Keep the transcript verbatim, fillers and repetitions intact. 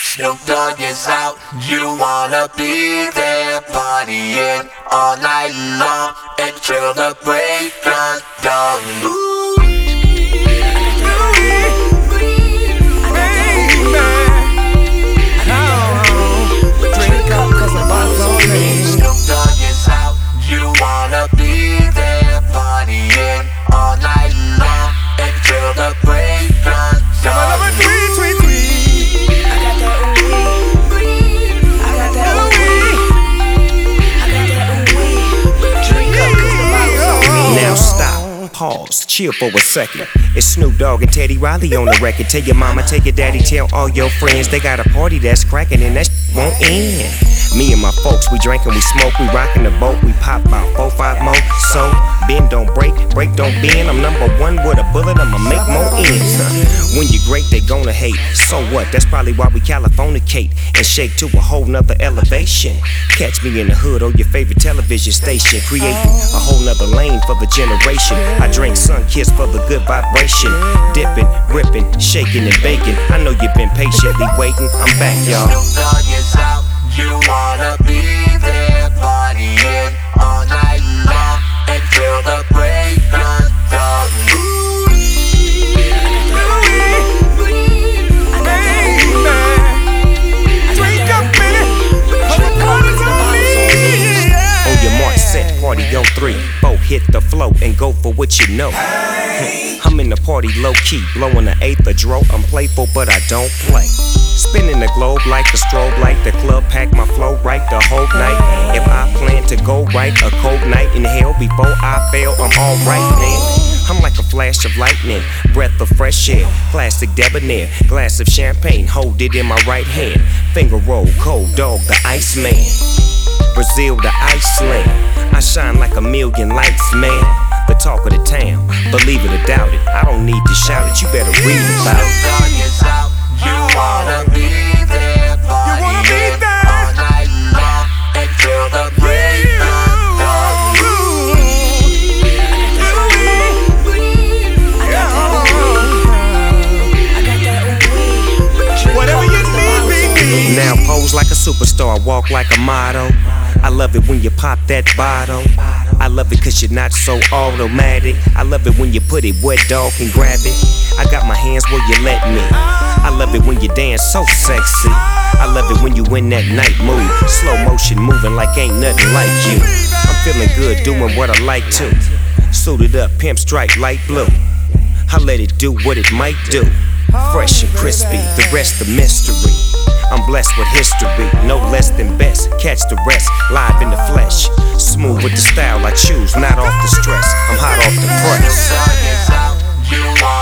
Snoop Dogg is out, you wanna be there, partying all night long until the break of dawn. Ooh, drink up 'cause the bottle's on me. Snoop Dogg is out, you wanna be there, partying all night long until the break of dawn. Now stop, pause, chill for a second. It's Snoop Dogg and Teddy Riley on the record. Tell your mama, tell your daddy, tell all your friends. They got a party that's cracking and that shit won't end. Me and my folks, we drink and we smoke, we rockin' the boat, we pop about four, five more. So, bend don't break, break don't bend. I'm number one with a bullet, I'ma make more ends. Huh. When you're great, they gonna hate. So what? That's probably why we Californicate and shake to a whole nother elevation. Catch me in the hood or your favorite television station, creating a whole nother lane for the generation. I drink Sun-Kiss for the good vibration, dipping, ripping, shaking and baking. I know you've been patiently waiting. I'm back, y'all. Snoop Dogg is out, you wanna be there, partying all night long until the break of dawn. Drink up, minute, 'cause the bottle's on me. On your mark, set, party on three, four, hit the flow and go for what you know. I'm in the party low key, blowing the eighth of dro. I'm playful, but I don't play. Spinning the globe like a strobe light. The club pack my flow right the whole night. If I plan to go right, a cold night in hell before I fail, I'm alright, man. I'm like a flash of lightning, breath of fresh air, classic debonair, glass of champagne, hold it in my right hand. Finger roll, cold dog, the Iceman. Brazil to Iceland, I shine like a million lights, man. The talk of the town, believe it or doubt it, I don't need to shout it, you better read about it. Snoop Dogg is out, you wanna be there, partying all night long until the break of dawn. Whatever you need, baby. Now pose like a superstar, walk like a model. I love it when you pop that bottle. I love it cause you're not so automatic. I love it when you put it where dog can grab it. I got my hands where you let me. I love it when you dance so sexy. I love it when you in that night mood. Slow motion moving like ain't nothing like you. I'm feeling good doing what I like to. Suited up, pimp stripe, light blue. I let it do what it might do. Fresh and crispy, the rest a mystery. I'm blessed with history, no less than best. Catch the rest, live in the flesh. Smooth with the style I choose, not off the stress. I'm hot off the press. Snoop Dogg is out, you wanna